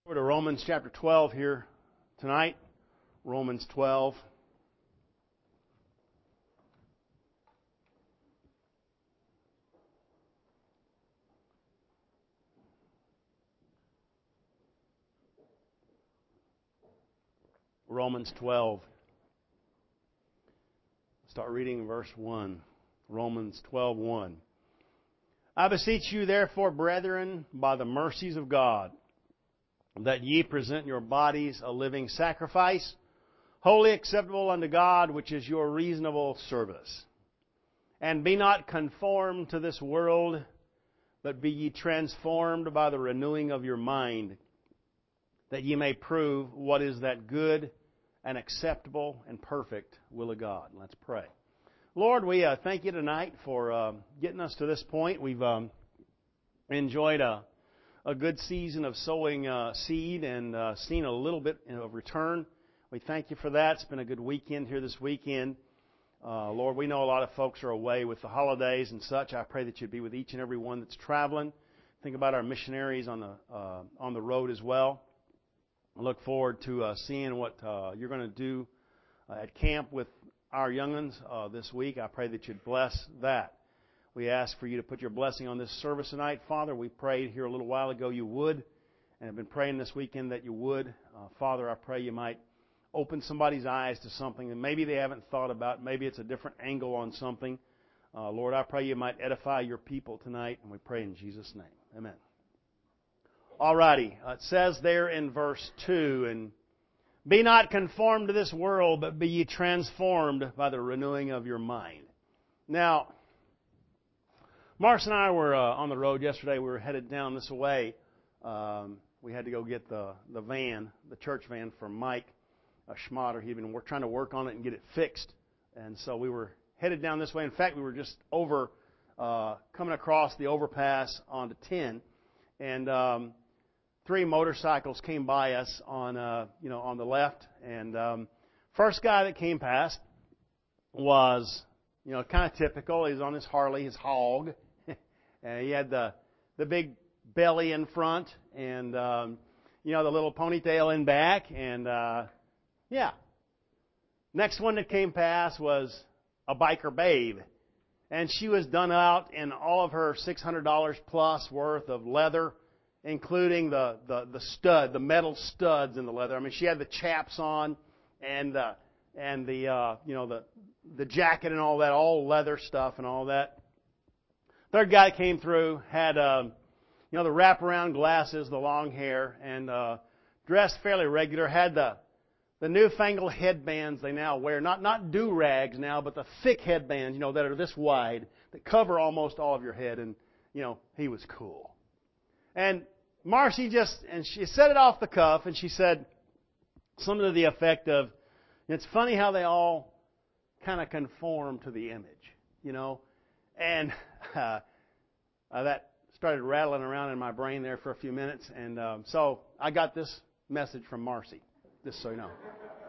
We're to Romans chapter 12 here tonight. Romans 12. Romans 12. Start reading verse 1. Romans 12:1. I beseech you, therefore, brethren, by the mercies of God, that ye present your bodies a living sacrifice, wholly acceptable unto God, which is your reasonable service. And be not conformed to this world, but be ye transformed by the renewing of your mind, that ye may prove what is that good and acceptable and perfect will of God. Let's pray. Lord, we thank you tonight for getting us to this point. We've enjoyed a good season of sowing seed and seen a little bit of return. We thank you for that. It's been a good weekend here this weekend. Lord, we know a lot of folks are away with the holidays and such. I pray that you'd be with each and every one that's traveling. Think about our missionaries on the road as well. I look forward to seeing what you're going to do at camp with our young'uns this week. I pray that you'd bless that. We ask for you to put your blessing on this service tonight. Father, we prayed here a little while ago you would, and have been praying this weekend that you would. Father, I pray you might open somebody's eyes to something that maybe they haven't thought about. Maybe it's a different angle on something. Lord, I pray you might edify your people tonight, and we pray in Jesus' name. Amen. Alrighty, it says there in verse 2, and be not conformed to this world, but be ye transformed by the renewing of your mind. Now, Marcia and I were on the road yesterday. We were headed down this way. We had to go get the van, the church van for Mike Schmatter. He'd been trying to work on it and get it fixed. And so we were headed down this way. In fact, we were just coming across the overpass onto 10. And 3 motorcycles came by us on the left. And first guy that came past was, kind of typical. He was on his Harley, his hog. And he had the big belly in front and, the little ponytail in back. And, yeah. Next one that came past was a biker babe. And she was done out in all of her $600 plus worth of leather, including the metal studs in the leather. I mean, she had the chaps on and the jacket and all that, all leather stuff and all that. Third guy came through, had, the wraparound glasses, the long hair, and dressed fairly regular, had the newfangled headbands they now wear. Not do-rags now, but the thick headbands, that are this wide, that cover almost all of your head. And, he was cool. And Marcy she said it off the cuff, and she said something to the effect of, it's funny how they all kind of conform to the image, And that started rattling around in my brain there for a few minutes. And so I got this message from Marcy, just so you know.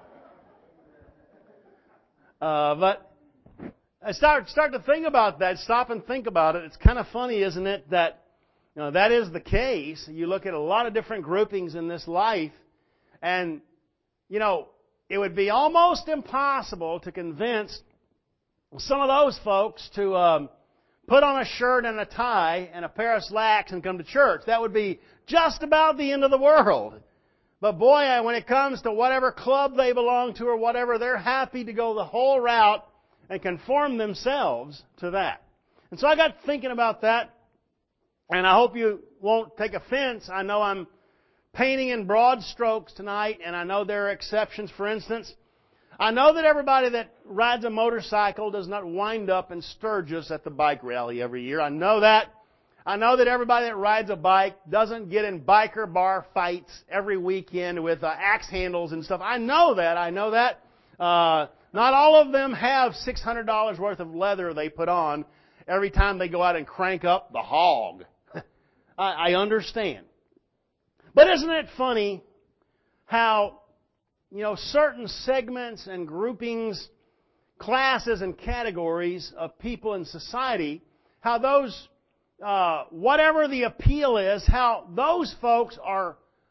But I start to think about that, stop and think about it. It's kind of funny, isn't it, that that is the case. You look at a lot of different groupings in this life, and, it would be almost impossible to convince some of those folks to put on a shirt and a tie and a pair of slacks and come to church. That would be just about the end of the world. But boy, when it comes to whatever club they belong to or whatever, they're happy to go the whole route and conform themselves to that. And so I got thinking about that. And I hope you won't take offense. I know I'm painting in broad strokes tonight, and I know there are exceptions. For instance, I know that everybody that rides a motorcycle does not wind up in Sturgis at the bike rally every year. I know that. I know that everybody that rides a bike doesn't get in biker bar fights every weekend with axe handles and stuff. I know that. Not all of them have $600 worth of leather they put on every time they go out and crank up the hog. I understand. But isn't it funny how, certain segments and groupings, classes and categories of people in society, how those, whatever the appeal is, how those folks are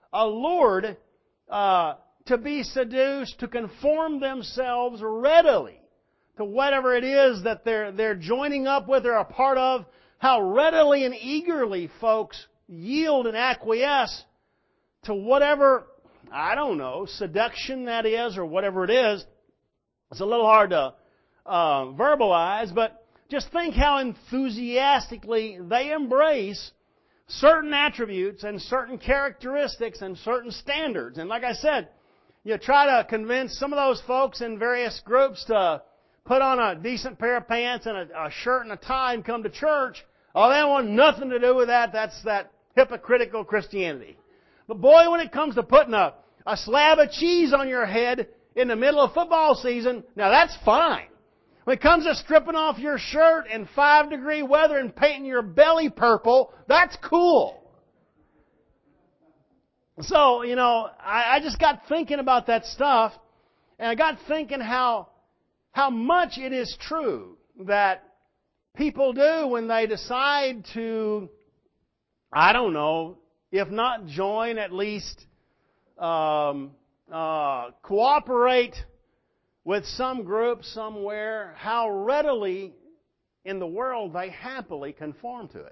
allured to be seduced, to conform themselves readily to whatever it is that they're joining up with or a part of, how readily and eagerly folks yield and acquiesce to whatever, I don't know, seduction that is or whatever it is. It's a little hard to verbalize, but just think how enthusiastically they embrace certain attributes and certain characteristics and certain standards. And like I said, you try to convince some of those folks in various groups to put on a decent pair of pants and a shirt and a tie and come to church. Oh, they want nothing to do with that. That's that hypocritical Christianity. But boy, when it comes to putting a slab of cheese on your head in the middle of football season, now that's fine. When it comes to stripping off your shirt in 5-degree weather and painting your belly purple, that's cool. So, I just got thinking about that stuff, and I got thinking how much it is true that people do when they decide to, I don't know, if not join, at least cooperate with some group somewhere, how readily in the world they happily conform to it.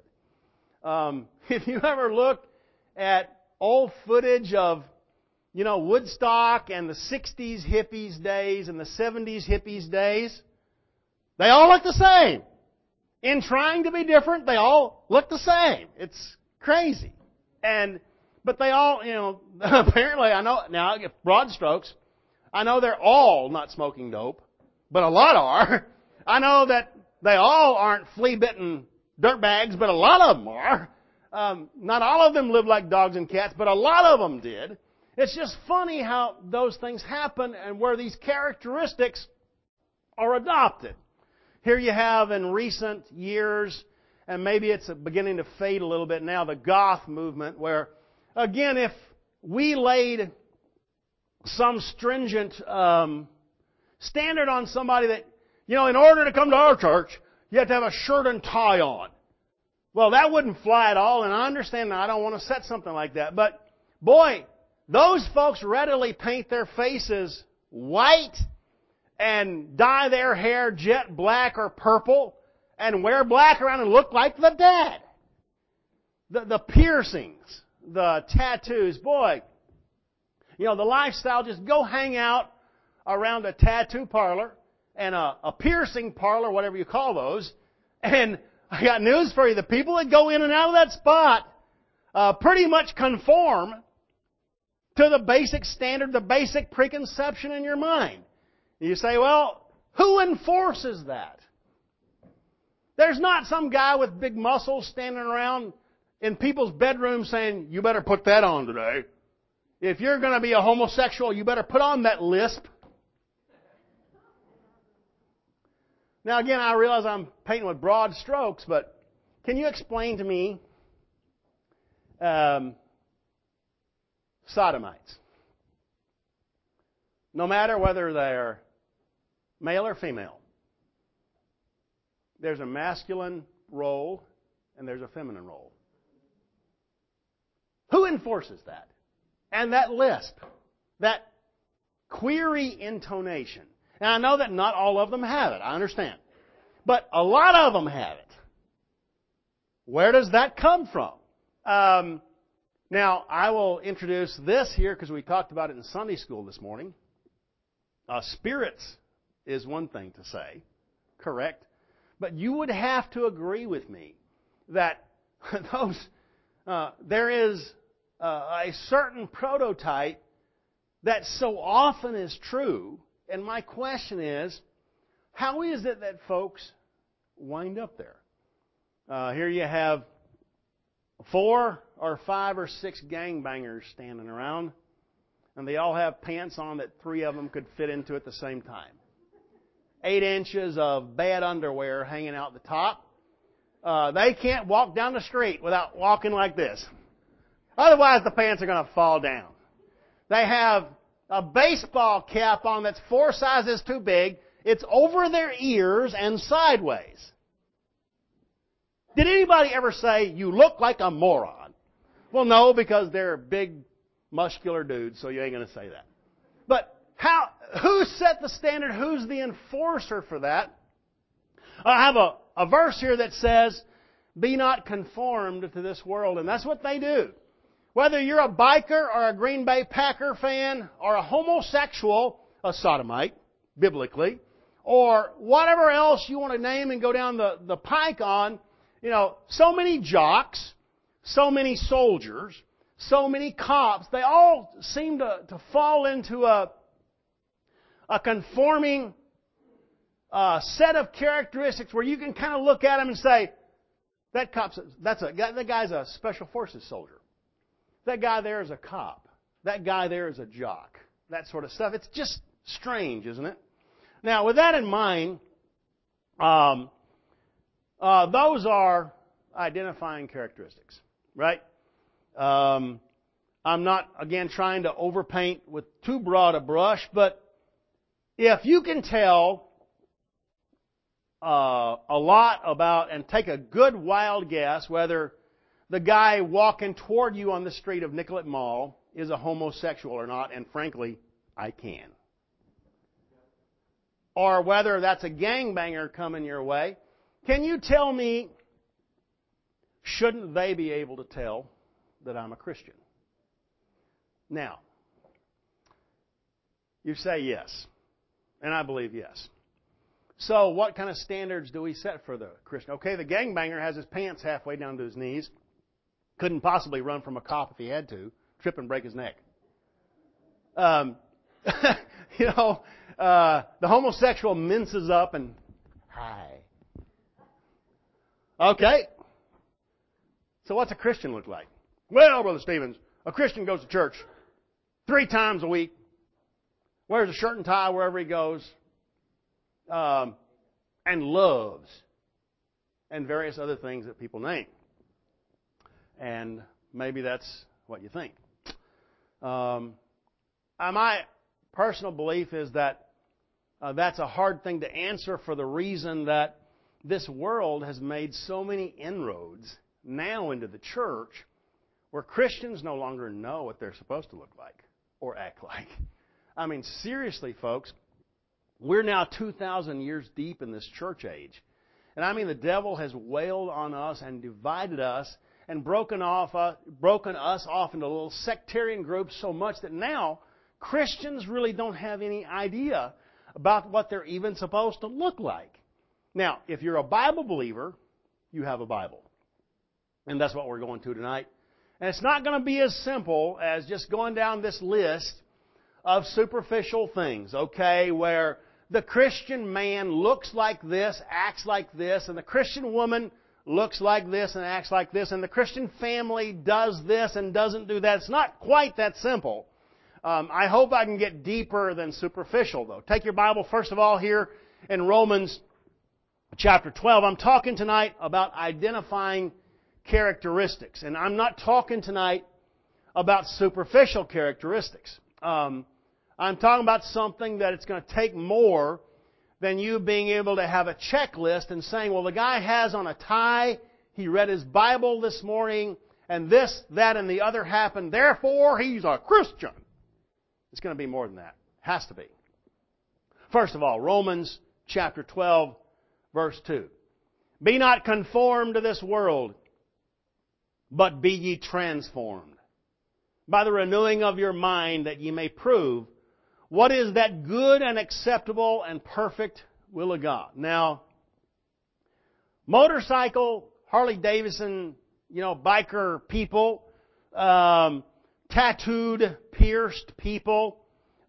If you ever look at old footage of, Woodstock and the 60s hippies days and the 70s hippies days, they all look the same. In trying to be different, they all look the same. It's crazy. But they all, apparently, I know, now I get broad strokes, I know they're all not smoking dope, but a lot are. I know that they all aren't flea-bitten dirtbags, but a lot of them are. Not all of them live like dogs and cats, but a lot of them did. It's just funny how those things happen and where these characteristics are adopted. Here you have in recent years, and maybe it's beginning to fade a little bit now, the goth movement, where, again, if we laid some stringent standard on somebody that, in order to come to our church, you have to have a shirt and tie on. Well, that wouldn't fly at all, and I understand that I don't want to set something like that. But, boy, those folks readily paint their faces white and dye their hair jet black or purple and wear black around and look like the dad. The piercings, the tattoos, boy, the lifestyle, just go hang out around a tattoo parlor and a piercing parlor, whatever you call those, and I got news for you. The people that go in and out of that spot pretty much conform to the basic standard, the basic preconception in your mind. You say, well, who enforces that? There's not some guy with big muscles standing around in people's bedrooms saying, you better put that on today. If you're going to be a homosexual, you better put on that lisp. Now, again, I realize I'm painting with broad strokes, but can you explain to me sodomites? No matter whether they're male or female, there's a masculine role and there's a feminine role. Who enforces that? And that lisp, that query intonation. And I know that not all of them have it. I understand. But a lot of them have it. Where does that come from? Now, I will introduce this here because we talked about it in Sunday school this morning. Spirits is one thing to say, correct? But you would have to agree with me that there is a certain prototype that so often is true. And my question is, how is it that folks wind up there? Here you have 4 or 5 or 6 gangbangers standing around, and they all have pants on that 3 of them could fit into at the same time. 8 inches of bad underwear hanging out the top. They can't walk down the street without walking like this. Otherwise, the pants are going to fall down. They have a baseball cap on that's 4 sizes too big. It's over their ears and sideways. Did anybody ever say, you look like a moron? Well, no, because they're big, muscular dudes, so you ain't going to say that. But who set the standard? Who's the enforcer for that? I have a verse here that says, be not conformed to this world. And that's what they do. Whether you're a biker or a Green Bay Packer fan or a homosexual, a sodomite, biblically, or whatever else you want to name and go down the pike on, so many jocks, so many soldiers, so many cops, they all seem to fall into a conforming set of characteristics where you can kind of look at them and say, that guy's a special forces soldier. That guy there is a cop. That guy there is a jock. That sort of stuff. It's just strange, isn't it? Now, with that in mind, those are identifying characteristics, right? I'm not, again, trying to overpaint with too broad a brush, but if you can tell a lot about and take a good wild guess whether the guy walking toward you on the street of Nicollet Mall is a homosexual or not, and frankly, I can. Or whether that's a gangbanger coming your way, can you tell me, shouldn't they be able to tell that I'm a Christian? Now, you say yes, and I believe yes. So what kind of standards do we set for the Christian? Okay, the gangbanger has his pants halfway down to his knees. Couldn't possibly run from a cop if he had to. Trip and break his neck. The homosexual minces up and, hi. Okay. So what's a Christian look like? Well, Brother Stevens, a Christian goes to church 3 times a week, wears a shirt and tie wherever he goes, and loves, and various other things that people name. And maybe that's what you think. My personal belief is that that's a hard thing to answer for the reason that this world has made so many inroads now into the church where Christians no longer know what they're supposed to look like or act like. I mean, seriously, folks, we're now 2,000 years deep in this church age. And I mean, the devil has wailed on us and divided us and broken us off into little sectarian groups so much that now Christians really don't have any idea about what they're even supposed to look like. Now, if you're a Bible believer, you have a Bible. And that's what we're going to tonight. And it's not going to be as simple as just going down this list of superficial things, okay, where the Christian man looks like this, acts like this, and the Christian woman looks like this and acts like this, and the Christian family does this and doesn't do that. It's not quite that simple. I hope I can get deeper than superficial, though. Take your Bible, first of all, here in Romans chapter 12. I'm talking tonight about identifying characteristics, and I'm not talking tonight about superficial characteristics. I'm talking about something that it's going to take more than you being able to have a checklist and saying, well, the guy has on a tie, he read his Bible this morning, and this, that, and the other happened, therefore he's a Christian. It's going to be more than that. It has to be. First of all, Romans chapter 12, verse 2. Be not conformed to this world, but be ye transformed by the renewing of your mind, that ye may prove what is that good and acceptable and perfect will of God. Now, motorcycle, Harley Davidson, biker people, tattooed, pierced people,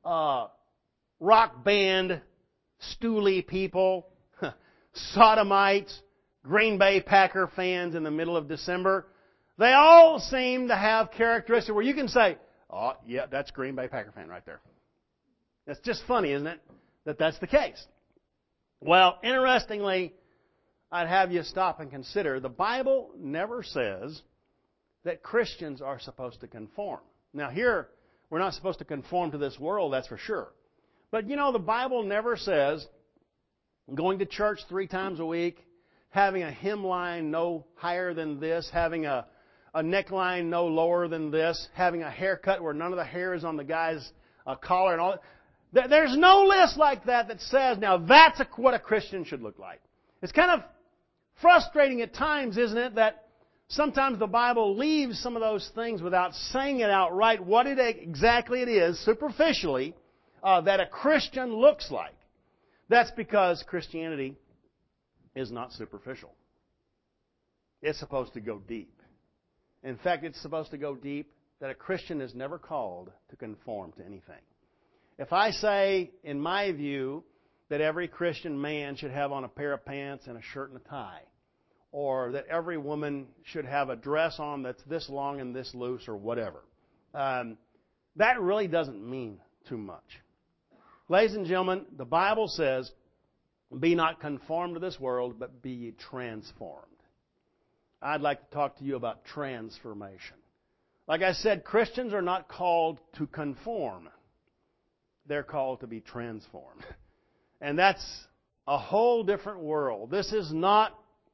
rock band, stoolie people, sodomites, Green Bay Packer fans in the middle of December, they all seem to have characteristics where you can say, oh, yeah, that's Green Bay Packer fan right there. It's just funny, isn't it, that that's the case? Well, interestingly, I'd have you stop and consider, the Bible never says that Christians are supposed to conform. Now here, we're not supposed to conform to this world, that's for sure. But the Bible never says going to church 3 times a week, having a hymn line no higher than this, having a a neckline no lower than this, having a haircut where none of the hair is on the guy's collar and all that. There's no list like that that says, now that's what a Christian should look like. It's kind of frustrating at times, isn't it, that sometimes the Bible leaves some of those things without saying it outright, what exactly it is, superficially, that a Christian looks like. That's because Christianity is not superficial. It's supposed to go deep. In fact, it's supposed to go deep that a Christian is never called to conform to anything. If I say, in my view, that every Christian man should have on a pair of pants and a shirt and a tie, or that every woman should have a dress on that's this long and this loose or whatever, that really doesn't mean too much. Ladies and gentlemen, the Bible says, be not conformed to this world, but be ye transformed. I'd like to talk to you about transformation. Like I said, Christians are not called to conform. They're called to be transformed. And that's a whole different world. This is why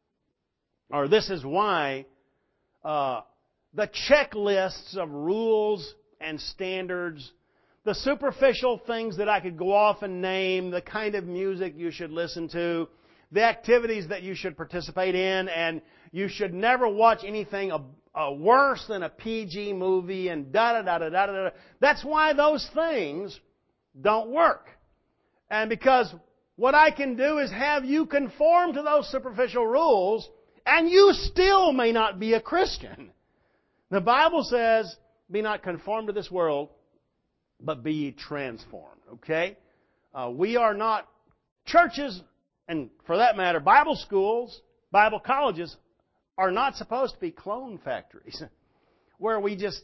the checklists of rules and standards, the superficial things that I could go off and name, the kind of music you should listen to, the activities that you should participate in, and you should never watch anything worse than a PG movie and da-da-da-da-da-da. That's why those things don't work. And because what I can do is have you conform to those superficial rules, and you still may not be a Christian. The Bible says, be not conformed to this world, but be ye transformed. Okay? We are not churches, and for that matter, Bible schools, Bible colleges, are not supposed to be clone factories where we just,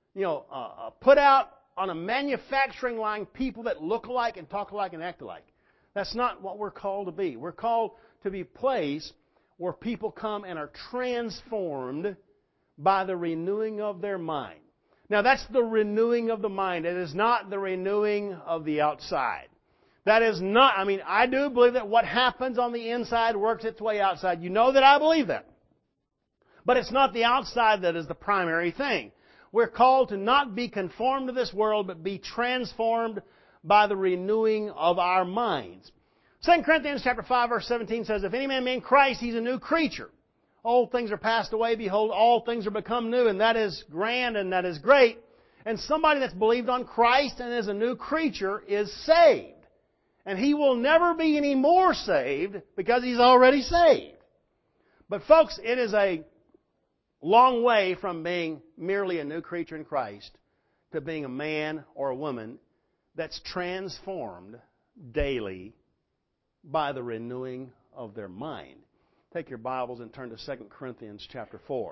put out on a manufacturing line people that look alike and talk alike and act alike. That's not what we're called to be. We're called to be a place where people come and are transformed by the renewing of their mind. Now, that's the renewing of the mind. It is not the renewing of the outside. That is not, I do believe that what happens on the inside works its way outside. You know that I believe that. But it's not the outside that is the primary thing. We're called to not be conformed to this world, but be transformed by the renewing of our minds. 2 Corinthians chapter 5, verse 17 says, if any man be in Christ, he's a new creature. Old things are passed away. Behold, all things are become new. And that is grand and that is great. And somebody that's believed on Christ and is a new creature is saved. And he will never be any more saved because he's already saved. But folks, it is a long way from being merely a new creature in Christ to being a man or a woman that's transformed daily by the renewing of their mind. Take your Bibles and turn to 2 Corinthians chapter 4.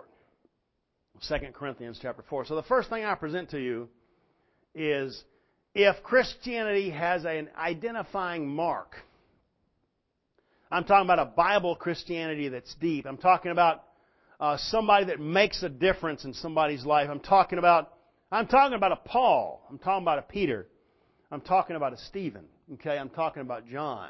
2 Corinthians chapter 4. So the first thing I present to you is if Christianity has an identifying mark. I'm talking about a Bible Christianity that's deep. I'm talking about somebody that makes a difference in somebody's life. I'm talking about a Paul. I'm talking about a Peter. I'm talking about a Stephen. Okay, I'm talking about John.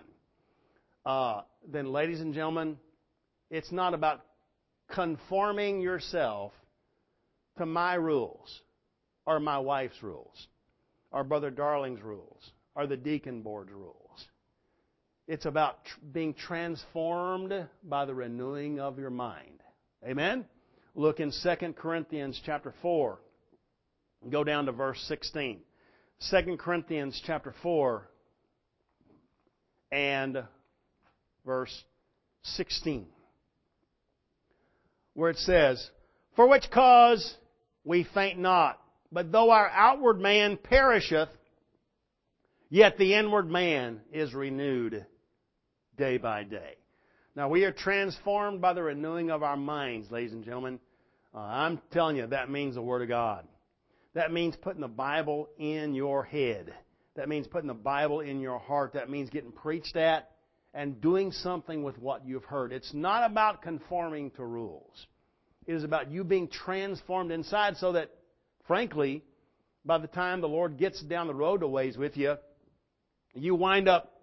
Then, ladies and gentlemen, it's not about conforming yourself to my rules or my wife's rules or Brother Darling's rules or the deacon board's rules. It's about being transformed by the renewing of your mind. Amen? Look in 2 Corinthians chapter 4. Go down to verse 16. 2 Corinthians chapter 4 and verse 16. Where it says, for which cause we faint not, but though our outward man perisheth, yet the inward man is renewed day by day. Now, we are transformed by the renewing of our minds, ladies and gentlemen. I'm telling you, that means the Word of God. That means putting the Bible in your head. That means putting the Bible in your heart. That means getting preached at and doing something with what you've heard. It's not about conforming to rules. It is about you being transformed inside so that, frankly, by the time the Lord gets down the road a ways with you, you wind up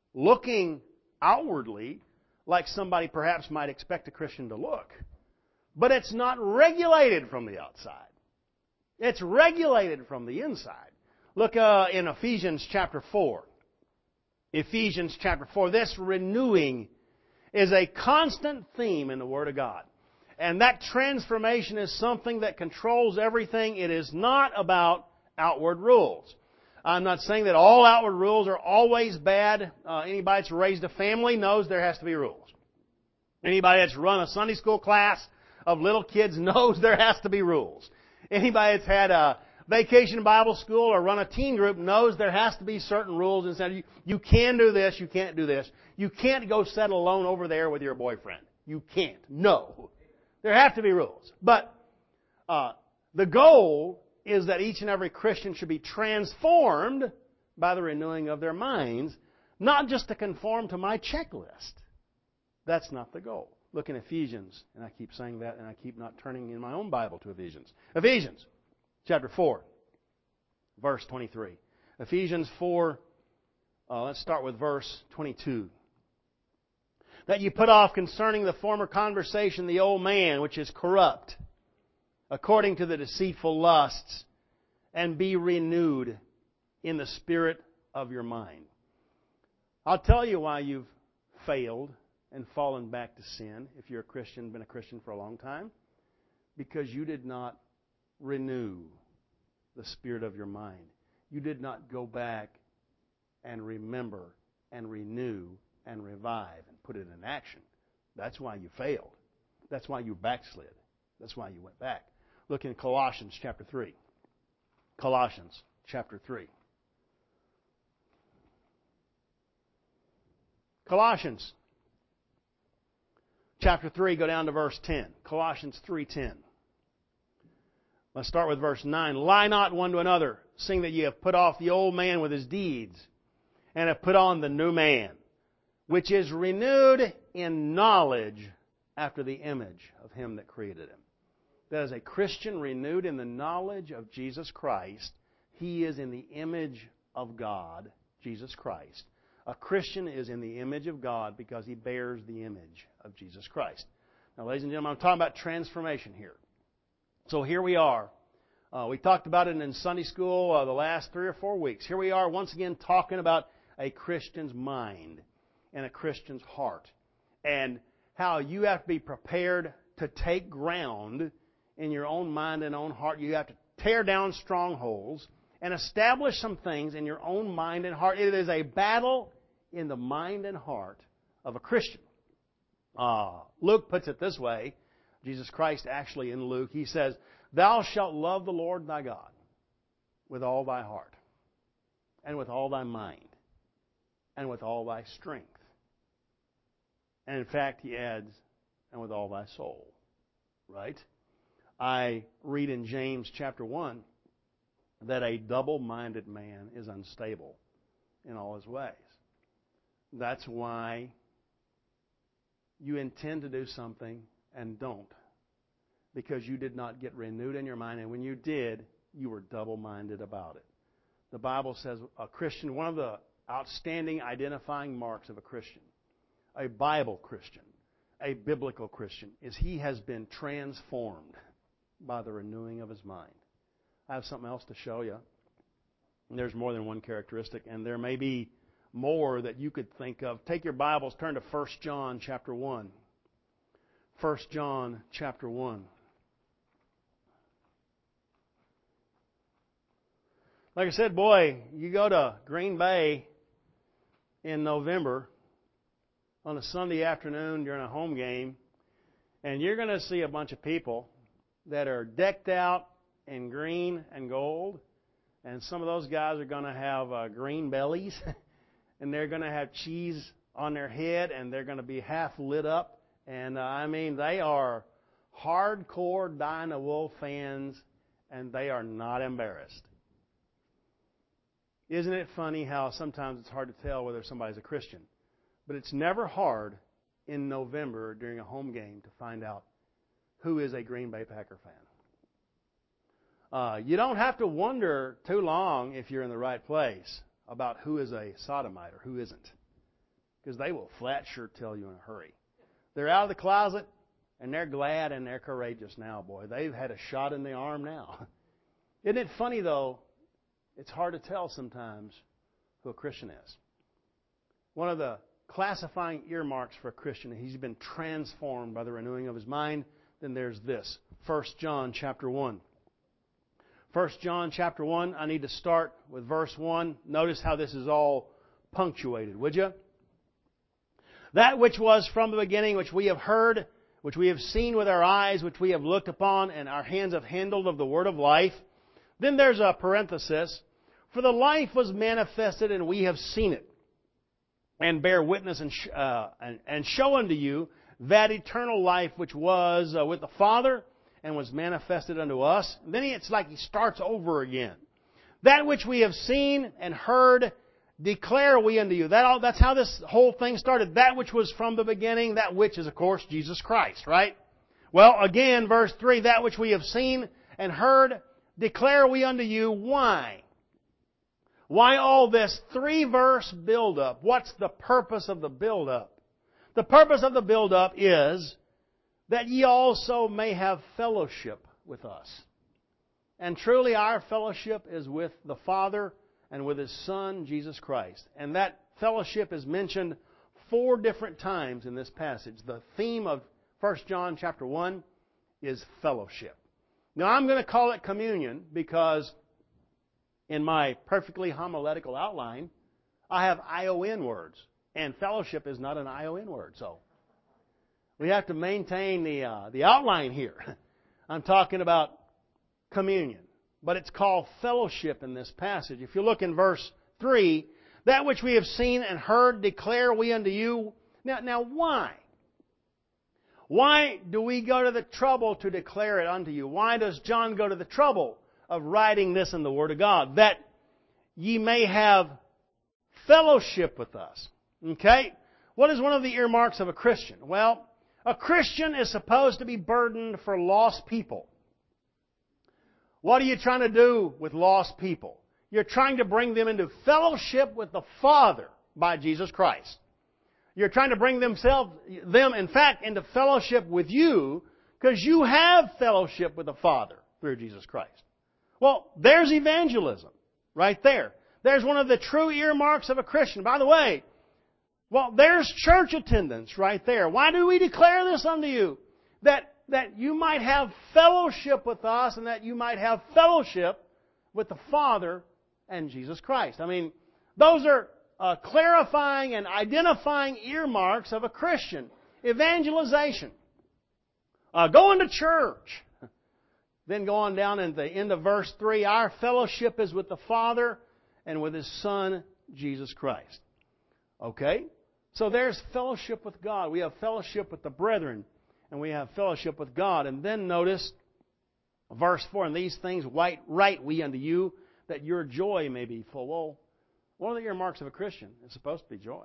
looking outwardly like somebody perhaps might expect a Christian to look. But it's not regulated from the outside. It's regulated from the inside. Look in Ephesians chapter 4. Ephesians chapter 4. This renewing is a constant theme in the Word of God. And that transformation is something that controls everything. It is not about outward rules. I'm not saying that all outward rules are always bad. Anybody that's raised a family knows there has to be rules. Anybody that's run a Sunday school class of little kids knows there has to be rules. Anybody that's had a vacation Bible school or run a teen group knows there has to be certain rules and said you can do this, you can't do this. You can't go sit alone over there with your boyfriend. You can't. No. There have to be rules. But the goal is that each and every Christian should be transformed by the renewing of their minds, not just to conform to my checklist. That's not the goal. Look in Ephesians, and I keep saying that, and I keep not turning in my own Bible to Ephesians. Ephesians, chapter 4, verse 23. Ephesians 4, let's start with verse 22. That you put off concerning the former conversation the old man, which is corrupt, according to the deceitful lusts, and be renewed in the spirit of your mind. I'll tell you why you've failed and fallen back to sin, if you're a Christian, been a Christian for a long time, because you did not renew the spirit of your mind. You did not go back and remember and renew and revive and put it in action. That's why you failed. That's why you backslid. That's why you went back. Look in Colossians chapter 3. Colossians chapter 3. Colossians chapter 3, go down to verse 10. Colossians 3:10. Let's start with verse 9. Lie not one to another, seeing that ye have put off the old man with his deeds, and have put on the new man, which is renewed in knowledge after the image of him that created him. That is a Christian renewed in the knowledge of Jesus Christ. He is in the image of God, Jesus Christ. A Christian is in the image of God because he bears the image of Jesus Christ. Now, ladies and gentlemen, I'm talking about transformation here. So here we are. We talked about it in Sunday school the last 3 or 4 weeks. Here we are once again talking about a Christian's mind and a Christian's heart, and how you have to be prepared to take ground in your own mind and own heart. You have to tear down strongholds and establish some things in your own mind and heart. It is a battle in the mind and heart of a Christian. Luke puts it this way. Jesus Christ actually in Luke, he says, "Thou shalt love the Lord thy God with all thy heart, and with all thy mind, and with all thy strength." And in fact, he adds, "and with all thy soul." Right? I read in James chapter 1 that a double-minded man is unstable in all his ways. That's why you intend to do something and don't, because you did not get renewed in your mind, and when you did, you were double-minded about it. The Bible says a Christian, one of the outstanding identifying marks of a Christian, a Bible Christian, a biblical Christian, is he has been transformed by the renewing of his mind. I have something else to show you. There's more than one characteristic, and there may be more that you could think of. Take your Bibles, turn to 1 John chapter 1. 1 John chapter 1. Like I said, boy, you go to Green Bay in November on a Sunday afternoon during a home game, and you're going to see a bunch of people that are decked out in green and gold, and some of those guys are going to have green bellies, and they're going to have cheese on their head, and they're going to be half lit up, and they are hardcore Dinah Wolf fans, and they are not embarrassed. Isn't it funny how sometimes it's hard to tell whether somebody's a Christian? But it's never hard in November during a home game to find out who is a Green Bay Packer fan. You don't have to wonder too long if you're in the right place about who is a sodomite or who isn't, because they will flat sure tell you in a hurry. They're out of the closet, And they're glad and they're courageous now, boy. They've had a shot in the arm now. Isn't it funny, though? It's hard to tell sometimes who a Christian is. One of the classifying earmarks for a Christian, he's been transformed by the renewing of his mind. Then there's this, 1 John chapter 1. 1 John chapter 1, I need to start with verse 1. Notice how this is all punctuated, would you? That which was from the beginning, which we have heard, which we have seen with our eyes, which we have looked upon, and our hands have handled of the word of life. Then there's a parenthesis. For the life was manifested, and we have seen it, and bear witness and show unto you that eternal life which was with the Father and was manifested unto us. And then it's like he starts over again. That which we have seen and heard declare we unto you. That's how this whole thing started. That which was from the beginning, that which is, of course, Jesus Christ, right? Well, again, verse 3, that which we have seen and heard declare we unto you. Why? Why all this 3-verse build-up? What's the purpose of the build-up? The purpose of the build-up is that ye also may have fellowship with us. And truly our fellowship is with the Father and with His Son, Jesus Christ. And that fellowship is mentioned 4 different times in this passage. The theme of 1 John chapter 1 is fellowship. Now I'm going to call it communion because in my perfectly homiletical outline, I have ION words. And fellowship is not an ION word. So we have to maintain the outline here. I'm talking about communion. But it's called fellowship in this passage. If you look in verse 3, that which we have seen and heard declare we unto you. Now why? Why do we go to the trouble to declare it unto you? Why does John go to the trouble of writing this in the Word of God? That ye may have fellowship with us. Okay? What is one of the earmarks of a Christian? Well, a Christian is supposed to be burdened for lost people. What are you trying to do with lost people? You're trying to bring them into fellowship with the Father by Jesus Christ. You're trying to bring them, in fact, into fellowship with you because you have fellowship with the Father through Jesus Christ. Well, there's evangelism right there. There's one of the true earmarks of a Christian. By the way, well, there's church attendance right there. Why do we declare this unto you? That you might have fellowship with us and that you might have fellowship with the Father and Jesus Christ. I mean, those are clarifying and identifying earmarks of a Christian. Evangelization. Going to church. Then go on down at the end of verse 3, our fellowship is with the Father and with His Son, Jesus Christ. Okay? So there's fellowship with God. We have fellowship with the brethren, and we have fellowship with God. And then notice verse 4, and these things write we unto you, that your joy may be full. Well, one of the earmarks of a Christian is supposed to be joy.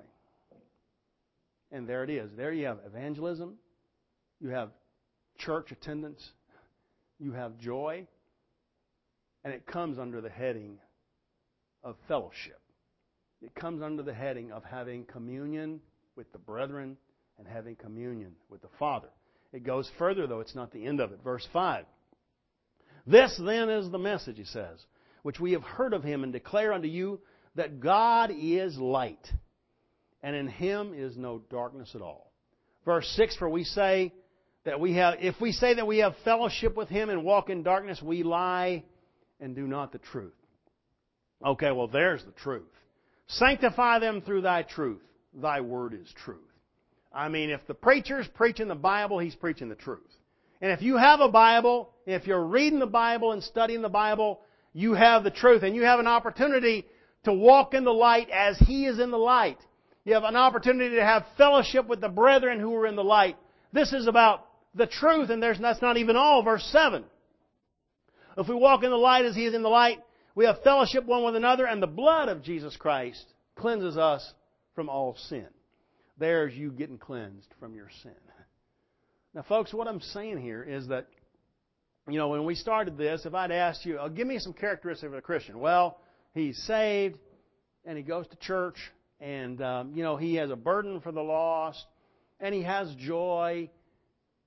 And there it is. There you have evangelism. You have church attendance. You have joy. And it comes under the heading of fellowship. It comes under the heading of having communion with the brethren and having communion with the Father. It goes further, though. It's not the end of it. Verse 5. This then is the message, he says, which we have heard of Him and declare unto you that God is light, and in Him is no darkness at all. Verse 6, for we say that if we say that we have fellowship with Him and walk in darkness, we lie and do not the truth. Okay, well, there's the truth. Sanctify them through Thy truth. Thy word is truth. I mean, if the preacher's preaching the Bible, he's preaching the truth. And if you have a Bible, if you're reading the Bible and studying the Bible, you have the truth. And you have an opportunity to walk in the light as He is in the light. You have an opportunity to have fellowship with the brethren who are in the light. This is about the truth, and that's not even all. Verse 7. If we walk in the light as He is in the light, we have fellowship one with another, and the blood of Jesus Christ cleanses us from all sin. There's you getting cleansed from your sin. Now, folks, what I'm saying here is that, when we started this, if I'd asked you, give me some characteristics of a Christian. Well, he's saved, and he goes to church, and, he has a burden for the lost, and he has joy,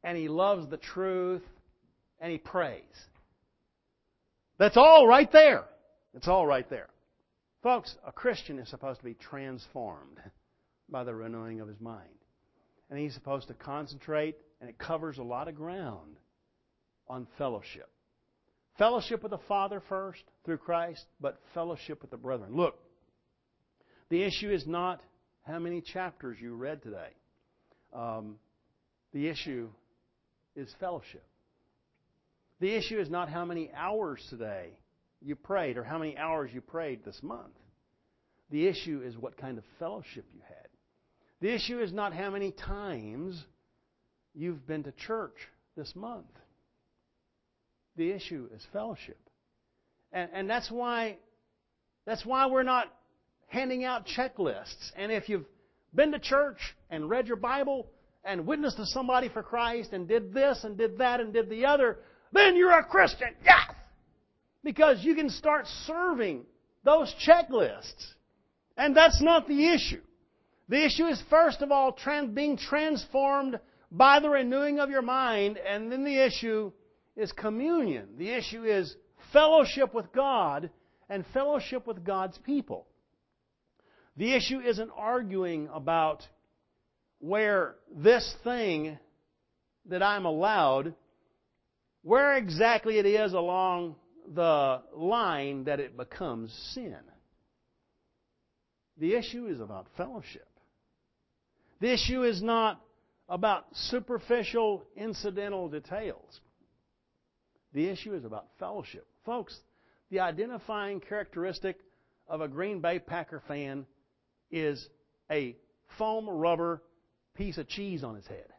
and he loves the truth, and he prays. That's all right there. It's all right there. Folks, a Christian is supposed to be transformed by the renewing of his mind. And he's supposed to concentrate, and it covers a lot of ground, on fellowship. Fellowship with the Father first, through Christ, but fellowship with the brethren. Look, the issue is not how many chapters you read today. The issue is fellowship. The issue is not how many hours today you prayed or how many hours you prayed this month. The issue is what kind of fellowship you had. The issue is not how many times you've been to church this month. The issue is fellowship. And that's why we're not handing out checklists. And if you've been to church and read your Bible and witnessed to somebody for Christ and did this and did that and did the other, then you're a Christian. Yes! Because you can start serving those checklists. And that's not the issue. The issue is, first of all, being transformed by the renewing of your mind. And then the issue is communion. The issue is fellowship with God and fellowship with God's people. The issue isn't arguing about where this thing that I'm allowed, where exactly it is along the line that it becomes sin. The issue is about fellowship. The issue is not about superficial, incidental details. The issue is about fellowship. Folks, the identifying characteristic of a Green Bay Packer fan is a foam rubber piece of cheese on his head.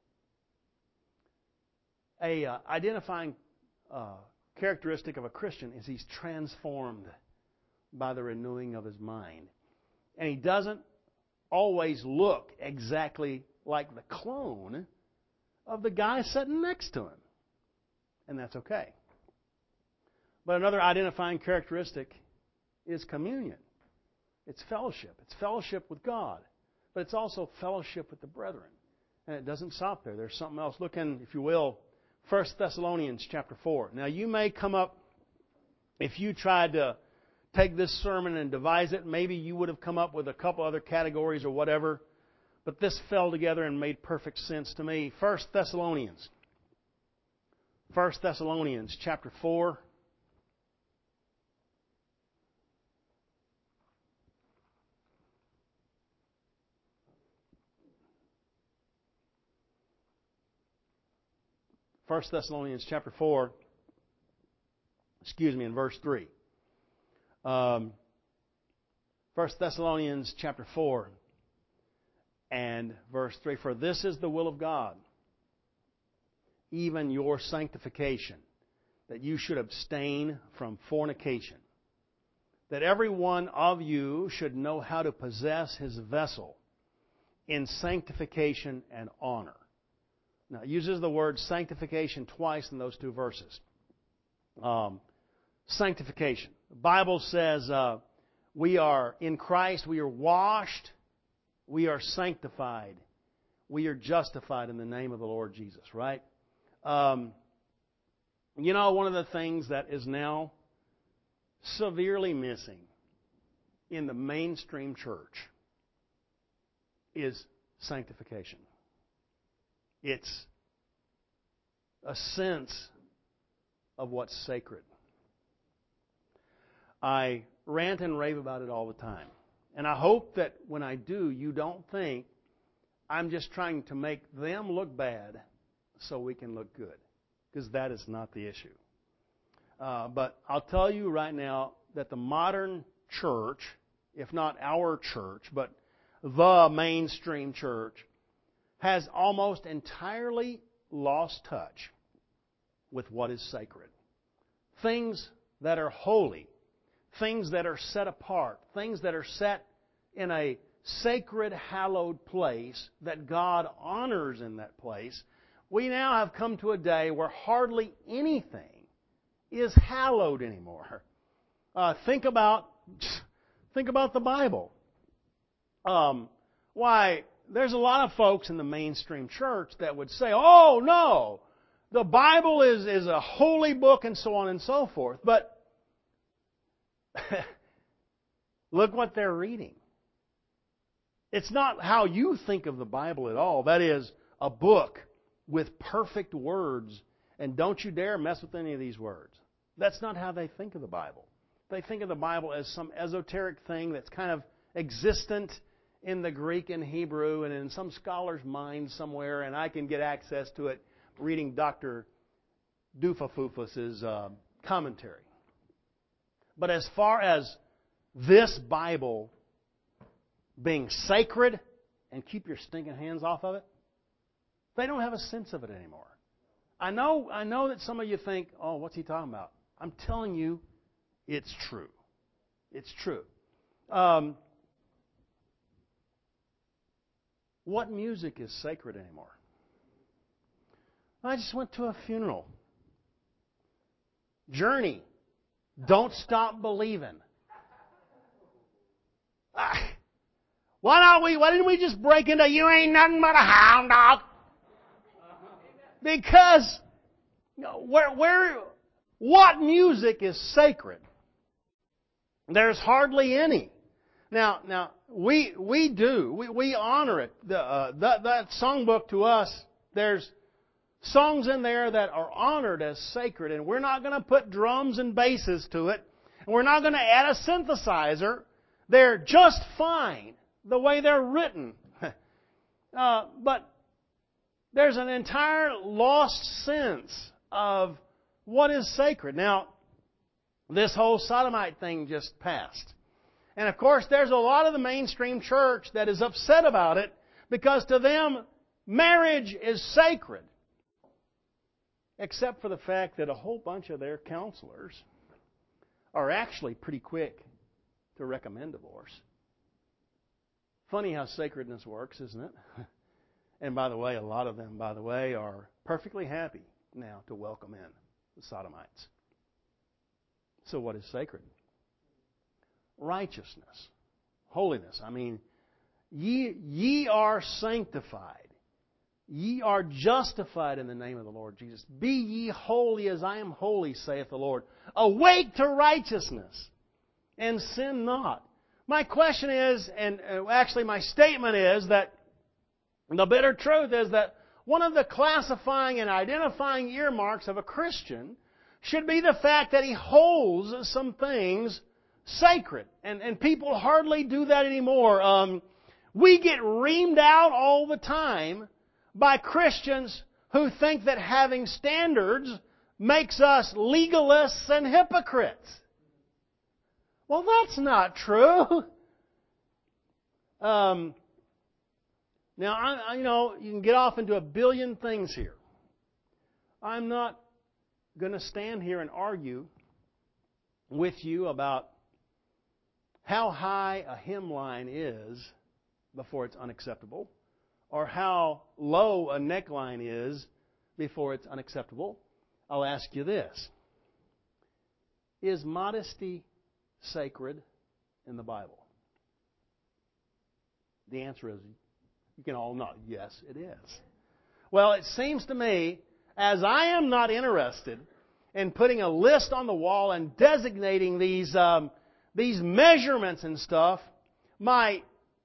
Identifying characteristic of a Christian is he's transformed by the renewing of his mind. And he doesn't always look exactly like the clone of the guy sitting next to him. And that's okay. But another identifying characteristic is communion. It's fellowship. It's fellowship with God. But it's also fellowship with the brethren. And it doesn't stop there. There's something else. Look in, if you will, 1 Thessalonians chapter 4. Now you may come up, if you tried to take this sermon and devise it, maybe you would have come up with a couple other categories or whatever. But this fell together and made perfect sense to me. 1 Thessalonians. 1 Thessalonians chapter 4. First Thessalonians chapter 4, in verse 3. 1 Thessalonians chapter 4 and verse 3. For this is the will of God, even your sanctification, that you should abstain from fornication, that every one of you should know how to possess his vessel in sanctification and honor. Now, it uses the word sanctification twice in those two verses. Sanctification. The Bible says we are in Christ, we are washed, we are sanctified, we are justified in the name of the Lord Jesus, right? You know, one of the things that is now severely missing in the mainstream church is sanctification. It's a sense of what's sacred. I rant and rave about it all the time. And I hope that when I do, you don't think I'm just trying to make them look bad so we can look good. Because that is not the issue. But I'll tell you right now that the modern church, if not our church, but the mainstream church, has almost entirely lost touch with what is sacred. Things that are holy, things that are set apart, things that are set in a sacred, hallowed place that God honors in that place. We now have come to a day where hardly anything is hallowed anymore. Think about the Bible. Why, there's a lot of folks in the mainstream church that would say, oh, no, the Bible is a holy book and so on and so forth. But look what they're reading. It's not how you think of the Bible at all. That is a book with perfect words, and don't you dare mess with any of these words. That's not how they think of the Bible. They think of the Bible as some esoteric thing that's kind of existent in the Greek and Hebrew and in some scholar's mind somewhere, and I can get access to it reading Dr. Doofafufus's commentary. But as far as this Bible being sacred, and keep your stinking hands off of it, they don't have a sense of it anymore. I know that some of you think, oh, what's he talking about? I'm telling you, it's true. It's true. What music is sacred anymore? I just went to a funeral. Journey. Don't Stop Believing. Why didn't we just break into You Ain't Nothing But a Hound Dog? Because what music is sacred? There's hardly any. Now we honor it. That songbook to us, there's songs in there that are honored as sacred, and we're not going to put drums and basses to it, and we're not going to add a synthesizer. They're just fine the way they're written. But there's an entire lost sense of what is sacred. Now, this whole sodomite thing just passed. And of course, there's a lot of the mainstream church that is upset about it because to them, marriage is sacred. Except for the fact that a whole bunch of their counselors are actually pretty quick to recommend divorce. Funny how sacredness works, isn't it? And by the way, a lot of them, are perfectly happy now to welcome in the sodomites. So what is sacred? Righteousness. Holiness. I mean, ye are sanctified. Ye are justified in the name of the Lord Jesus. Be ye holy as I am holy, saith the Lord. Awake to righteousness and sin not. My question is, and actually my statement is that the bitter truth is that one of the classifying and identifying earmarks of a Christian should be the fact that he holds some things sacred. And people hardly do that anymore. We get reamed out all the time by Christians who think that having standards makes us legalists and hypocrites. Well, that's not true. Now, you can get off into a billion things here. I'm not going to stand here and argue with you about how high a hemline is before it's unacceptable, or how low a neckline is before it's unacceptable. I'll ask you this. Is modesty sacred in the Bible? The answer is, you can all nod, yes, it is. Well, it seems to me, as I am not interested in putting a list on the wall and designating these measurements and stuff, my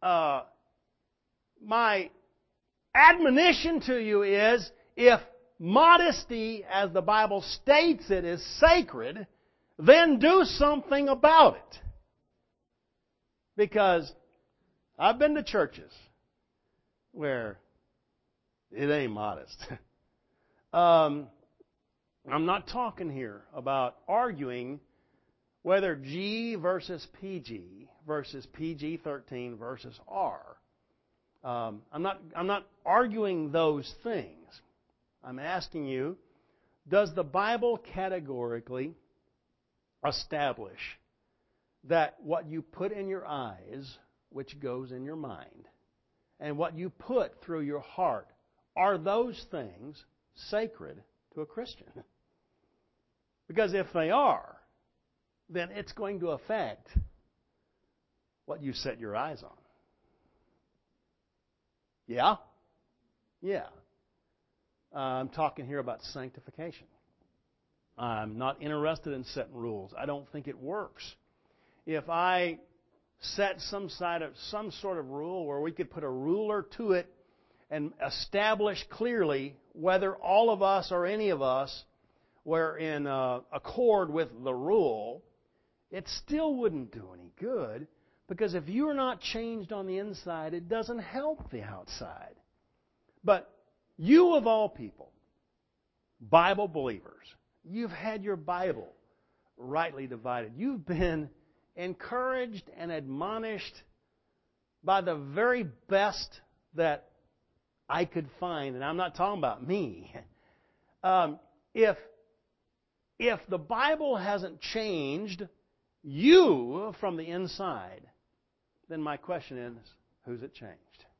admonition to you is, if modesty, as the Bible states it, is sacred, then do something about it. Because I've been to churches where it ain't modest. I'm not talking here about arguing whether G versus PG versus PG-13 versus R. I'm not arguing those things. I'm asking you, does the Bible categorically establish that what you put in your eyes, which goes in your mind, and what you put through your heart, are those things sacred to a Christian? Because if they are, then it's going to affect what you set your eyes on. Yeah? Yeah. I'm talking here about sanctification. I'm not interested in setting rules. I don't think it works. If I set some sort of rule where we could put a ruler to it and establish clearly whether all of us or any of us were in accord with the rule, it still wouldn't do any good, because if you're not changed on the inside, it doesn't help the outside. But you of all people, Bible believers, you've had your Bible rightly divided. You've been encouraged and admonished by the very best that I could find, and I'm not talking about me. If the Bible hasn't changed you from the inside, then my question is, who's it changed?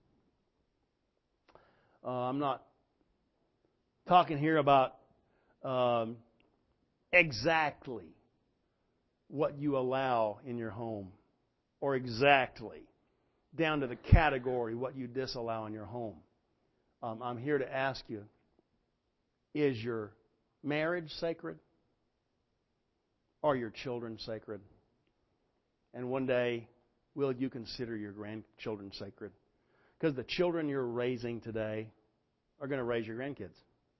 I'm not talking here about exactly what you allow in your home, or exactly down to the category what you disallow in your home. I'm here to ask you, is your marriage sacred? Are your children sacred? And one day, will you consider your grandchildren sacred? Because the children you're raising today are going to raise your grandkids.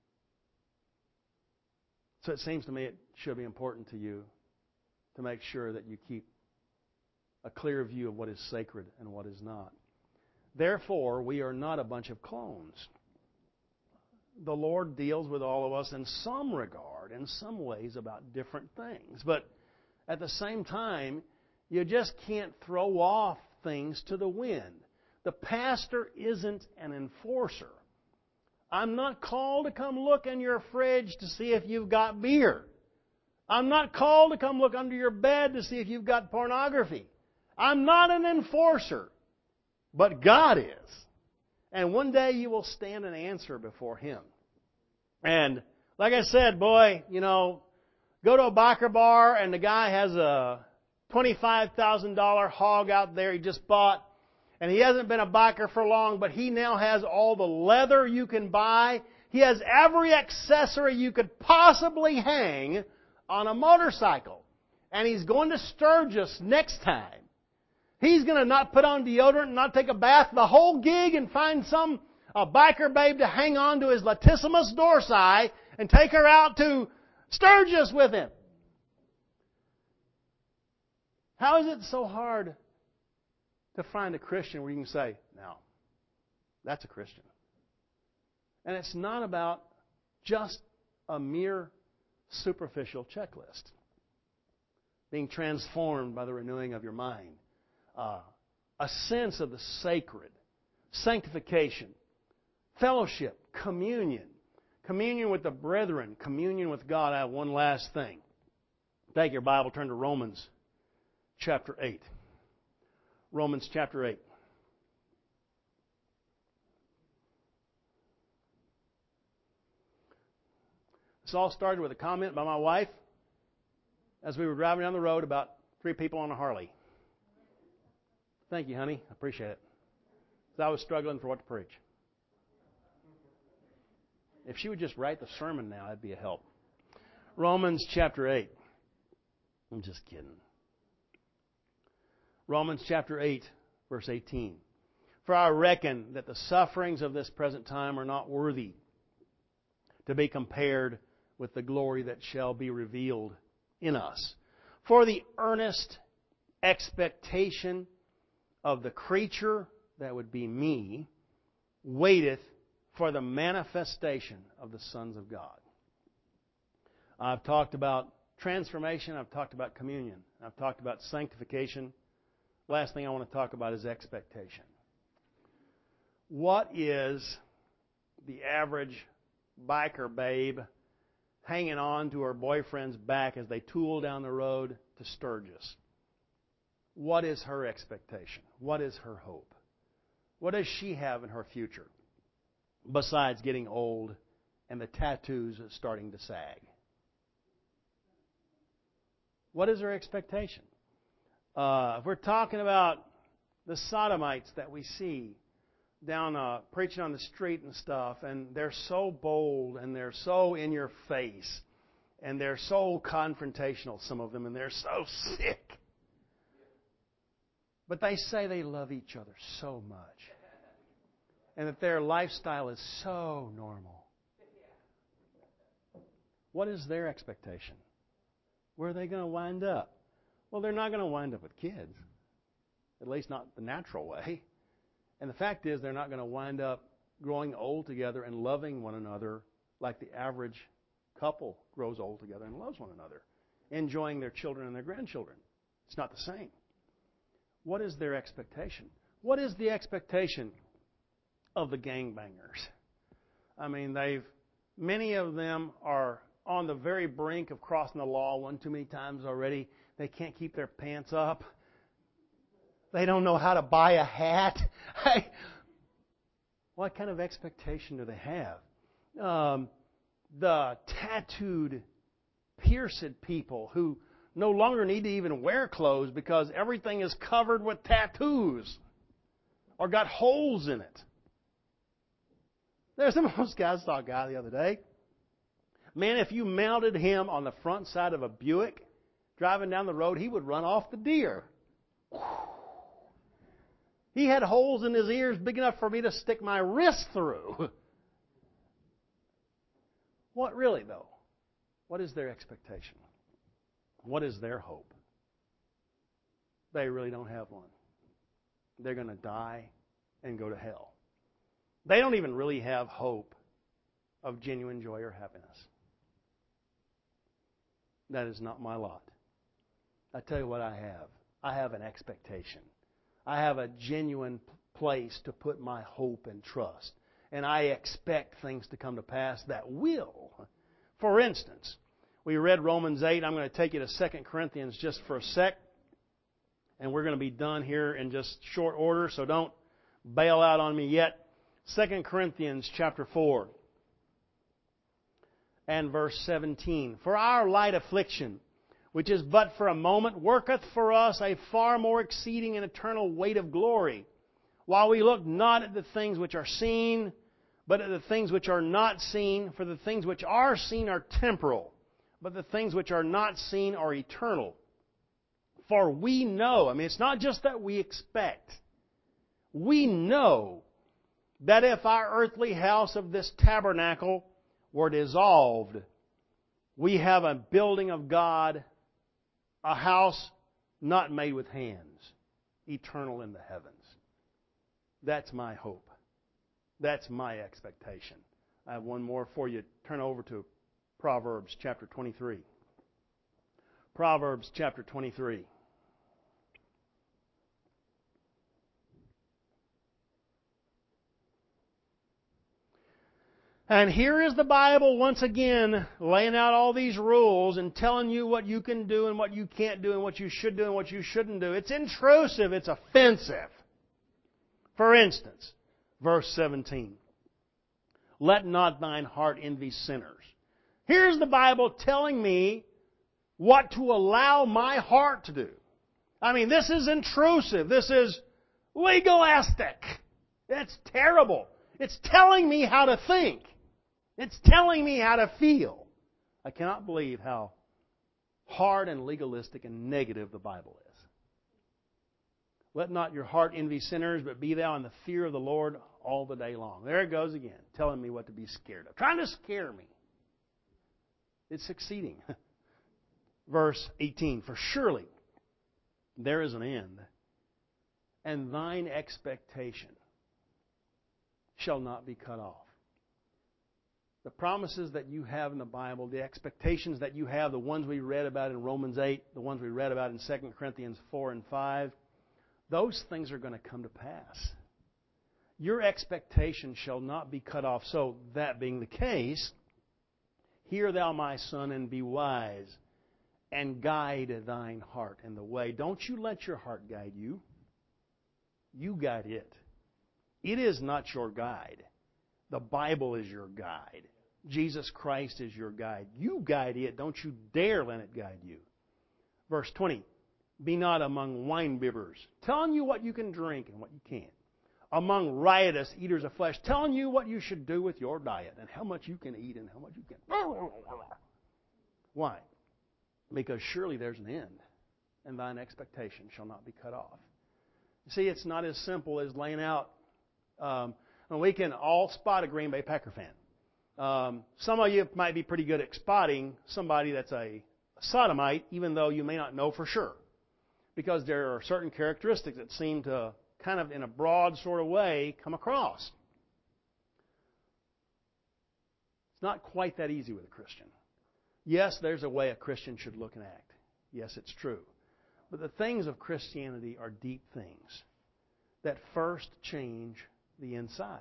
So it seems to me it should be important to you to make sure that you keep a clear view of what is sacred and what is not. Therefore, we are not a bunch of clones. The Lord deals with all of us in some regard, in some ways, about different things. But at the same time, you just can't throw off things to the wind. The pastor isn't an enforcer. I'm not called to come look in your fridge to see if you've got beer. I'm not called to come look under your bed to see if you've got pornography. I'm not an enforcer, but God is. And one day you will stand and answer before Him. And like I said, boy, go to a biker bar and the guy has a $25,000 hog out there he just bought. And he hasn't been a biker for long, but he now has all the leather you can buy. He has every accessory you could possibly hang on a motorcycle. And he's going to Sturgis next time. He's going to not put on deodorant and not take a bath the whole gig and find some biker babe to hang on to his latissimus dorsi and take her out to Sturgis with him. How is it so hard to find a Christian where you can say, no, that's a Christian? And it's not about just a mere superficial checklist. Being transformed by the renewing of your mind. A sense of the sacred, sanctification, fellowship, communion, communion with the brethren, communion with God. I have one last thing. Take your Bible, turn to Romans chapter 8. Romans chapter 8. This all started with a comment by my wife as we were driving down the road about 3 people on a Harley. Thank you, honey. I appreciate it. Because I was struggling for what to preach. If she would just write the sermon now, that'd be a help. Romans chapter 8. I'm just kidding. Romans chapter 8, verse 18. For I reckon that the sufferings of this present time are not worthy to be compared with the glory that shall be revealed in us. For the earnest expectation of the creature, that would be me, waiteth for the manifestation of the sons of God. I've talked about transformation. I've talked about communion. I've talked about sanctification. Last thing I want to talk about is expectation. What is the average biker babe hanging on to her boyfriend's back as they tool down the road to Sturgis? What is her expectation? What is her hope? What does she have in her future besides getting old and the tattoos starting to sag? What is her expectation? If we're talking about the sodomites that we see, down preaching on the street and stuff, and they're so bold and they're so in your face and they're so confrontational, some of them, and they're so sick. But they say they love each other so much and that their lifestyle is so normal. What is their expectation? Where are they going to wind up? Well, they're not going to wind up with kids, at least not the natural way. And the fact is, they're not going to wind up growing old together and loving one another like the average couple grows old together and loves one another, enjoying their children and their grandchildren. It's not the same. What is their expectation? What is the expectation of the gangbangers? I mean, many of them are on the very brink of crossing the law one too many times already. They can't keep their pants up. They don't know how to buy a hat. What kind of expectation do they have? The tattooed, pierced people who no longer need to even wear clothes because everything is covered with tattoos or got holes in it. There's some of those guys. I saw a guy the other day. Man, if you mounted him on the front side of a Buick driving down the road, he would run off the deer. He had holes in his ears big enough for me to stick my wrist through. What really, though? What is their expectation? What is their hope? They really don't have one. They're going to die and go to hell. They don't even really have hope of genuine joy or happiness. That is not my lot. I tell you what I have. I have an expectation. I have a genuine place to put my hope and trust. And I expect things to come to pass that will. For instance, we read Romans 8. I'm going to take you to 2 Corinthians just for a sec. And we're going to be done here in just short order, so don't bail out on me yet. 2 Corinthians chapter 4 and verse 17. For our light affliction, which is but for a moment, worketh for us a far more exceeding and eternal weight of glory, while we look not at the things which are seen, but at the things which are not seen. For the things which are seen are temporal, but the things which are not seen are eternal. For we know, it's not just that we expect. We know that if our earthly house of this tabernacle were dissolved, we have a building of God, a house not made with hands, eternal in the heavens. That's my hope. That's my expectation. I have one more for you. Turn over to Proverbs chapter 23. Proverbs chapter 23. And here is the Bible once again laying out all these rules and telling you what you can do and what you can't do and what you should do and what you shouldn't do. It's intrusive. It's offensive. For instance, verse 17. Let not thine heart envy sinners. Here's the Bible telling me what to allow my heart to do. This is intrusive. This is legalistic. It's terrible. It's telling me how to think. It's telling me how to feel. I cannot believe how hard and legalistic and negative the Bible is. Let not your heart envy sinners, but be thou in the fear of the Lord all the day long. There it goes again, telling me what to be scared of. Trying to scare me. It's succeeding. Verse 18, for surely there is an end, and thine expectation shall not be cut off. The promises that you have in the Bible, the expectations that you have, the ones we read about in Romans 8, the ones we read about in 2 Corinthians 4 and 5, those things are going to come to pass. Your expectation shall not be cut off. So, that being the case, hear thou, my son, and be wise, and guide thine heart in the way. Don't you let your heart guide you. You guide it. It is not your guide. The Bible is your guide. Jesus Christ is your guide. You guide it. Don't you dare let it guide you. Verse 20. Be not among winebibbers, telling you what you can drink and what you can't. among riotous eaters of flesh, telling you what you should do with your diet and how much you can eat and how much you can. Why? Because surely there's an end, and thine expectation shall not be cut off. You see, it's not as simple as laying out. We can all spot a Green Bay Packer fan. Some of you might be pretty good at spotting somebody that's a sodomite, even though you may not know for sure. Because there are certain characteristics that seem to kind of in a broad sort of way come across. It's not quite that easy with a Christian. Yes, there's a way a Christian should look and act. Yes, it's true. But the things of Christianity are deep things that first change the inside,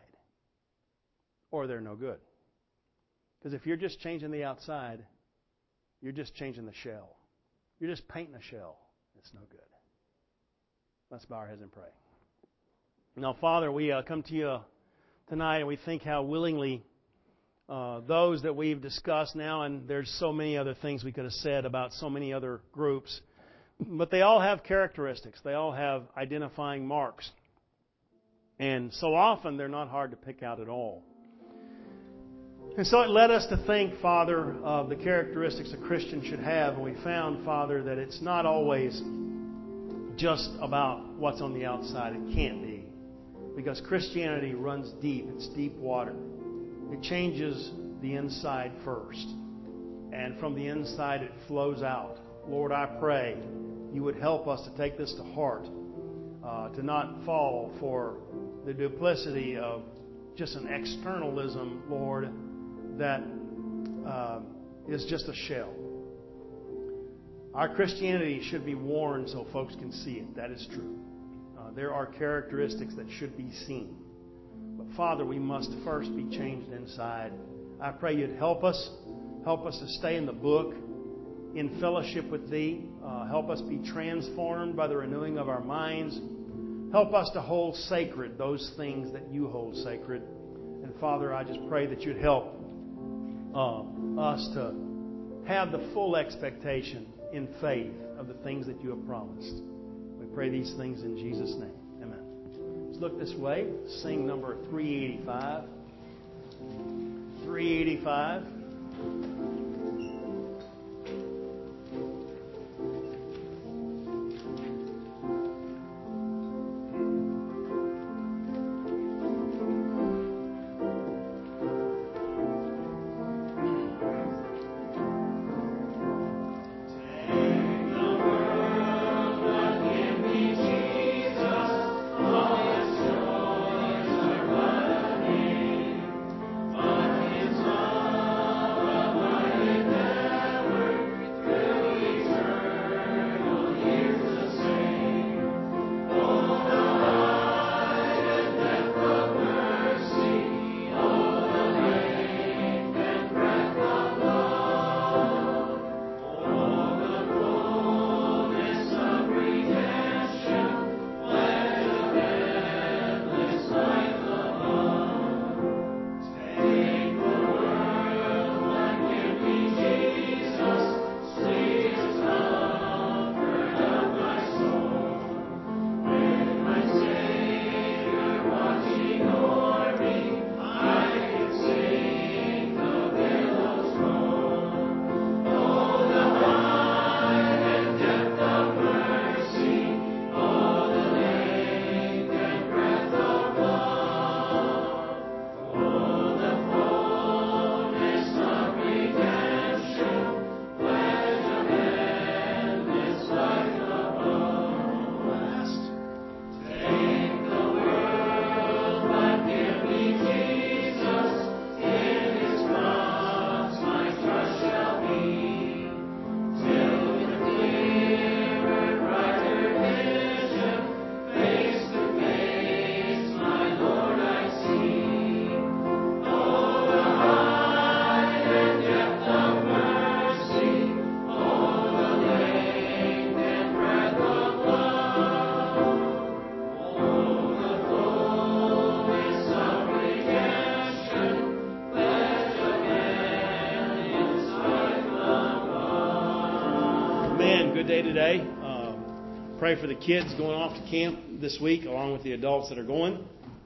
or they're no good. Because if you're just changing the outside, you're just changing the shell. You're just painting a shell. It's no good. Let's bow our heads and pray. Now, Father, we come to you tonight and we think how willingly those that we've discussed now, and there's so many other things we could have said about so many other groups, but they all have characteristics. They all have identifying marks. And so often they're not hard to pick out at all. And so it led us to think, Father, of the characteristics a Christian should have. And we found, Father, that it's not always just about what's on the outside. It can't be. Because Christianity runs deep. It's deep water. It changes the inside first. And from the inside it flows out. Lord, I pray you would help us to take this to heart. To not fall for the duplicity of just an externalism, Lord, that is just a shell. Our Christianity should be worn so folks can see it. That is true. There are characteristics that should be seen. But Father, we must first be changed inside. I pray you'd help us. Help us to stay in the book, in fellowship with Thee. Help us be transformed by the renewing of our minds. Help us to hold sacred those things that you hold sacred. And Father, I just pray that you'd help us to have the full expectation in faith of the things that you have promised. We pray these things in Jesus' name. Amen. Let's look this way. Sing number 385. 385. Good day today. Pray for the kids going off to camp this week along with the adults that are going.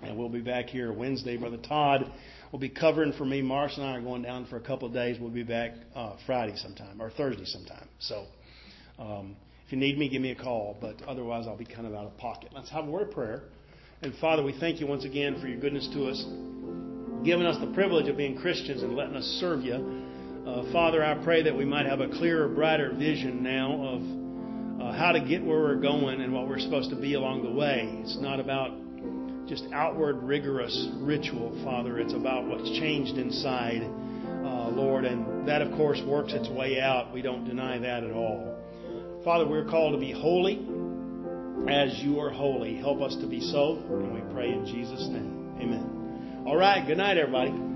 And we'll be back here Wednesday. Brother Todd will be covering for me. Marsh and I are going down for a couple of days. We'll be back Friday sometime, or Thursday sometime. So if you need me, give me a call. But otherwise, I'll be kind of out of pocket. Let's have a word of prayer. And Father, we thank you once again for your goodness to us, giving us the privilege of being Christians and letting us serve you. Father, I pray that we might have a clearer, brighter vision now of how to get where we're going and what we're supposed to be along the way. It's not about just outward, rigorous ritual, Father. It's about what's changed inside, Lord. And that, of course, works its way out. We don't deny that at all. Father, we're called to be holy as you are holy. Help us to be so. And we pray in Jesus' name. Amen. All right. Good night, everybody.